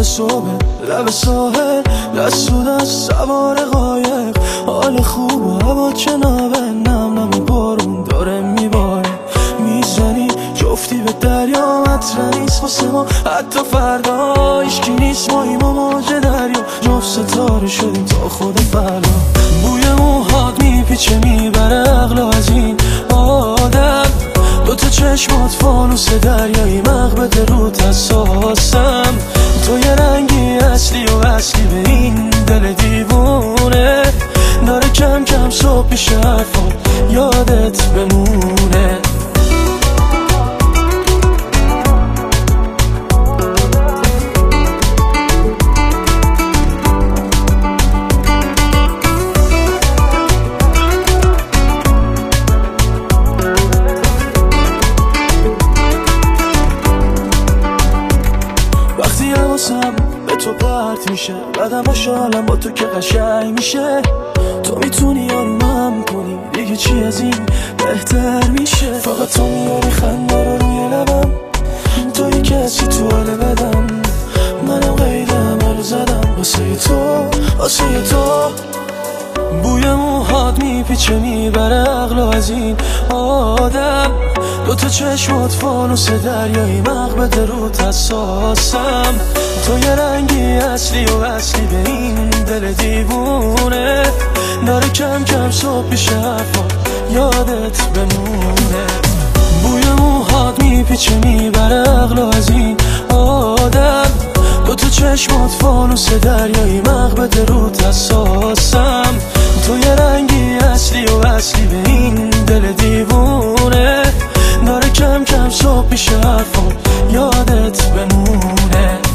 صبح لب ساحل، دست تو دست سوار قایق، حال خوب و هوا کنابه، نم نم بارون داره میباره، میزنی جفتی به دریا، مطرح نیست واسه ما حتی فردا، هیچکی نیست ماییم و موج دریا، جفت ستاره شدیم تا خود فردا. بوی موهات میپیچه میبره عقلو از این آدم، دوتا چشمات فانوس دریایی، مغبت رود حساسم، تو یه رنگی اصلی و اصلی به این دل دیوونه، داره کم کم صبح میشه حرفات یادت بمونه. وقتی حواسم به تو پرت میشه، بعدم خوشحالم با تو که قشنگ میشه، تو میتونی آرومم کنی، دیگه چی از این بهتر میشه، فقط تو میاری خنده رو روی لبم، توی کسی تو حال بدم، منم قید عمل زدم واسه تو، واسه تو. بوی موهات میپیچه میبره عقلو از این آدم، دوتا چشمات فانوس دریایی، مغبت رود حساسم، تو یه رنگی اصلی و اصلی به این دل دیوونه، داره کم کم صبح میشه حرفات یادت بمونه. بوی موهات میپیچه میبره عقلو از این آدم، دوتا چشمات فانوس دریایی، مغبت رود حساسم، تو یه رنگی اصلی و اصلی به این دل دیوونه، داره کم کم صبح میشه حرفات یادت بمونه.